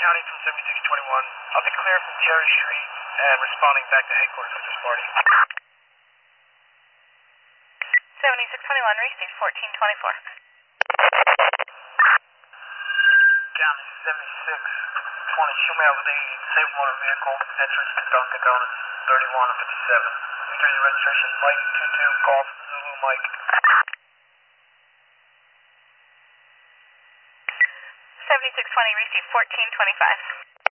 County from 7621. I'll be clear from Terry Street and responding back to headquarters with this party. 7621, receive 1424. County 7620, show me out with a safe motor vehicle, entrance to Dunkin' Donuts, 31 and 57. New Jersey registration, Mike 22, Golf Zulu Mike. 7620, receive 1425.